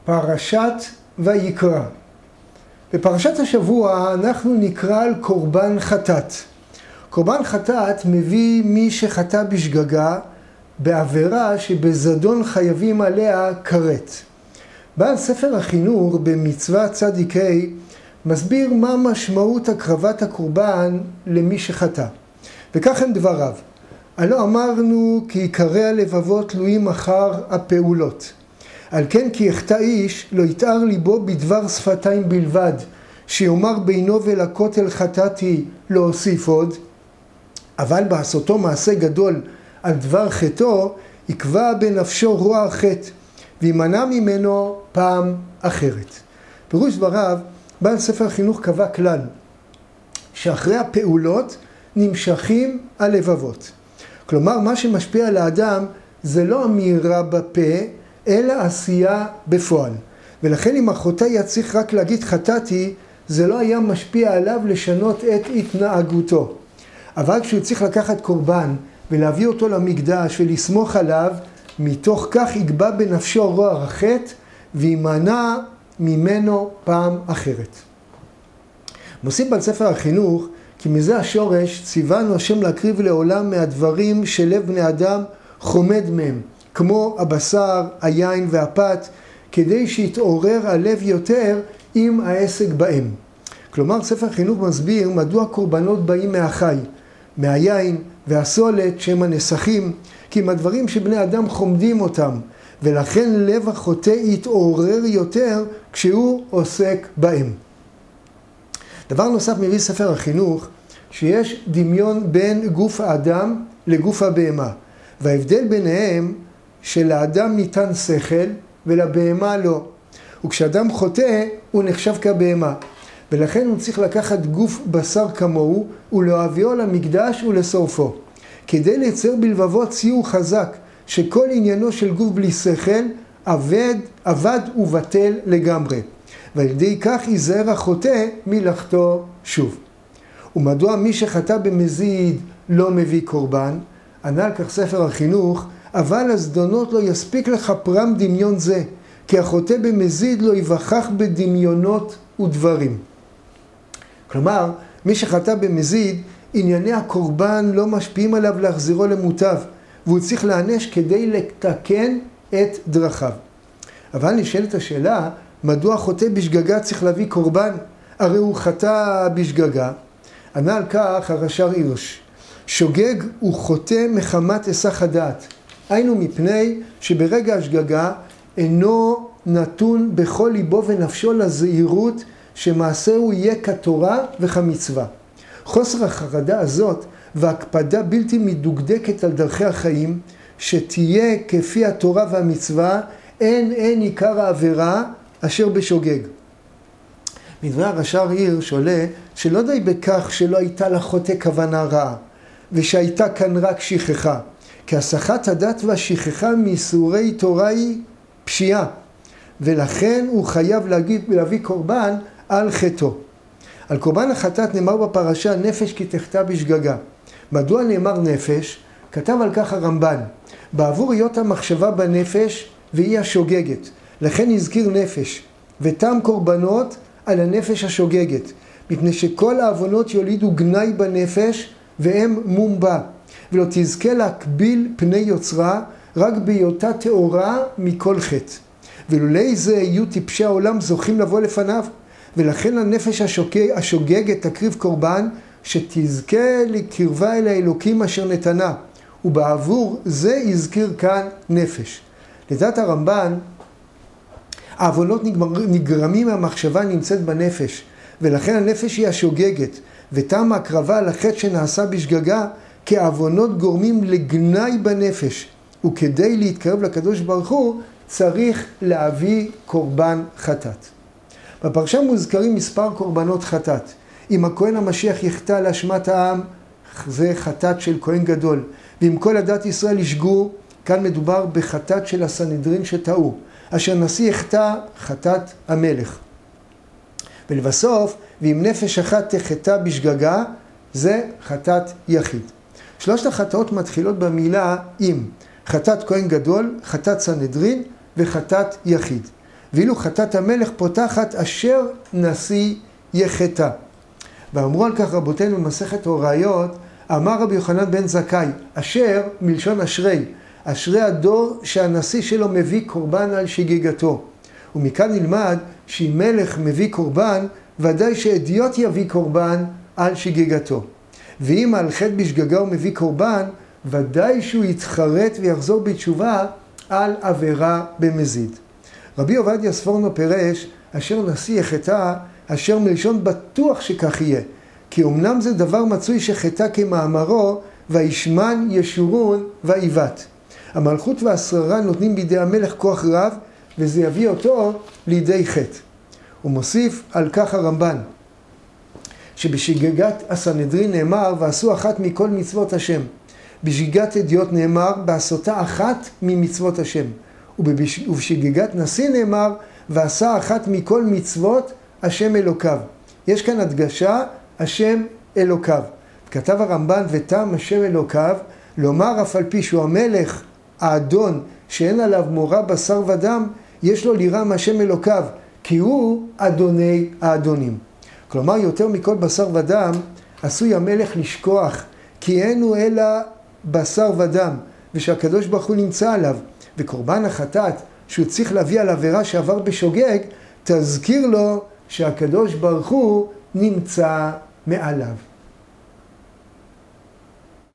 פרשת ויקרא. בפרשת השבוע אנחנו נקרא על קורבן חטאת. קורבן חטאת מביא מי שחטא בשגגה בעבירה שבזדון חייבים עליה כרת. בעל ספר החינוך במצוות צדיק ה' מסביר מה משמעות הקרבת הקורבן למי שחטא. וכך הם דבריו: הלא אמרנו כי עיקרי הלבבות תלויים אחר הפעולות. על כן כי יחטא איש לא יתאר ליבו בדבר שפתיים בלבד, שיאמר בינו ולכותל חטאתי לא אוסיף עוד, אבל בעשותו מעשה גדול על דבר חטאו יקבע בנפשו רוע החטא וימנע ממנו פעם אחרת. פירוש דבריו, בעל ספר החינוך קבע כלל שאחרי הפעולות נמשכים הלבבות. כלומר, מה שמשפיע על האדם זה לא אמירה בפה, אלא עשייה בפועל. ולכן אם החוטא היה צריך רק להגיד חטאתי, זה לא היה משפיע עליו לשנות את התנהגותו. אבל כשהוא צריך לקחת קורבן ולהביא אותו למקדש ולסמוך עליו, מתוך כך יגבע בנפשו רוע החטא וימנע ממנו פעם אחרת. מוסיף בעל ספר החינוך כי מזה השורש ציוונו השם להקריב לעולם מהדברים שלב בני אדם חומד מהם, כמו הבשר, היין והפת, כדי שיתעורר הלב יותר עם העסק בהם. כלומר, ספר החינוך מסביר מדוע קורבנות באים מהחי, מהיין והסולת שהם הנסכים, כי הם הדברים שבני אדם חומדים אותם, ולכן לב החוטא יתעורר יותר כשהוא עוסק בהם. דבר נוסף מביא ספר החינוך, שיש דמיון בין גוף האדם לגוף הבהמה, וההבדל ביניהם שלאדם ניתן שכל ולבהמה לא. וכשאדם חוטא הוא נחשב כבהמה, ולכן הוא צריך לקחת גוף בשר כמוהו ולהביאו למקדש ולשרפו, כדי לייצר בלבבו ציור חזק שכל עניינו של גוף בלי שכל אבד ובטל לגמרי, ועל ידי כך ייזהר החוטא מלחטוא שוב. ומדוע מי שחטא במזיד לא מביא קורבן? ענה על כך ספר החינוך: אבל הזדונות לא יספיק לכפרם דמיון זה, כי החוטא במזיד לא יווכח בדמיונות ודברים. כלומר, מי שחטא במזיד, ענייני הקורבן לא משפיעים עליו להחזירו למוטב, והוא צריך להענש כדי לתקן את דרכיו. אבל נשאלת השאלה, מדוע חוטא בשגגה צריך להביא קורבן? הרי הוא חטא בשגגה. ענה על כך הרש"ר הירש: שוגג הוא חוטא מחמת היסח הדעת, היינו מפני שברגע השגגה אינו נתון בכל ליבו ונפשו לזהירות שמעשהו יהיה כתורה וכמצווה. חוסר החרדה הזאת והקפדה בלתי מדוקדקת על דרכי החיים, שתהיה כפי התורה והמצווה, אין עיקר העבירה אשר בשוגג. מדברי הרש"ר הירש עולה שלא די בכך שלא הייתה לחוטא כוונה רעה, ושהייתה כאן רק שכחה, כי הסחת הדת והשכחה מאיסורי תורה היא פשיעה, ולכן הוא חייב להביא קורבן על חטאו. על קורבן החטאת נאמר בפרשה נפש כי תחטא בשגגה. מדוע נאמר נפש? כתב על כך הרמב"ן: בעבור היות המחשבה בנפש והיא השוגגת, לכן הזכיר נפש, ותם קורבנות על הנפש השוגגת, מפני שכל העוונות יולידו גנאי בנפש והם מום בה, ולא תזכה להקביל פני יוצרה רק בהיותה טהורה מכל חטא. ולולי זה יהיו טיפשי העולם זוכים לבוא לפניו, ולכן הנפש השוגגת תקריב קורבן שתזכה לקרבה אל האלוקים אשר נתנה, ובעבור זה יזכיר כאן נפש. לדעת הרמב"ן, העוונות נגרמים מהמחשבה נמצאת בנפש, ולכן הנפש היא השוגגת, ותם ההקרבה על החטא שנעשה בשגגה, כי העוונות גורמים לגנאי בנפש, וכדי להתקרב לקדוש ברוך הוא צריך להביא קורבן חטאת. בפרשה מוזכרים מספר קורבנות חטאת. אם הכהן המשיח יחטא לאשמת העם, זה חטאת של כהן גדול. ואם כל עדת ישראל ישגו, כאן מדובר בחטאת של הסנהדרין שטעו. אשר נשיא יחטא, חטאת המלך. ולבסוף, ואם נפש אחת תחטא בשגגה, זה חטאת יחיד. שלושת החטאות מתחילות במילה אם. חטאת כהן גדול, חטאת סנהדרין וחטאת יחיד. ואילו חטאת המלך פותחת אשר נשיא יחטא. ואמרו על כך רבותינו במסכת הוראיות, אמר רבי יוחנן בן זכאי, אשר מלשון אשרי, אשרי הדור שהנשיא שלו מביא קורבן על שגיגתו. ומכאן נלמד שאם מלך מביא קורבן, ודאי שאדיוט יביא קורבן על שגיגתו. ואם על חטא בשגגה הוא מביא קורבן, ודאי שהוא יתחרט ויחזור בתשובה על עבירה במזיד. רבי עובדיה ספורנו פירש, אשר נשיא יחטא, אשר מלשון בטוח שכך יהיה. כי אמנם זה דבר מצוי שחטא כמאמרו, וישמן ישורון ואיבת. המלכות והשררה נותנים בידי המלך כוח רב, וזה יביא אותו לידי חטא. הוא מוסיף על כך הרמב"ן, שבשגגת הסנהדרין נאמר, ועשו אחת מכל מצוות השם. בשגגת אדיוט נאמר, בעשותה אחת ממצוות השם. ובשגגת נשיא נאמר, ועשה אחת מכל מצוות השם אלוקיו. יש כאן הדגשה, השם אלוקיו. כתב הרמב"ן, ותם השם אלוקיו, לומר אף על פי שהוא המלך, האדון, שאין עליו מורא בשר ודם, יש לו ליראה מהשם אלוקיו, כי הוא אדוני האדונים. כלומר, יותר מכל בשר ודם, עשוי המלך לשכוח, כי אין הוא אלא בשר ודם, ושהקדוש ברוך הוא נמצא עליו. וקורבן החטאת, שהוא צריך להביא על עבירה שעבר בשוגג, תזכיר לו שהקדוש ברוך הוא נמצא מעליו.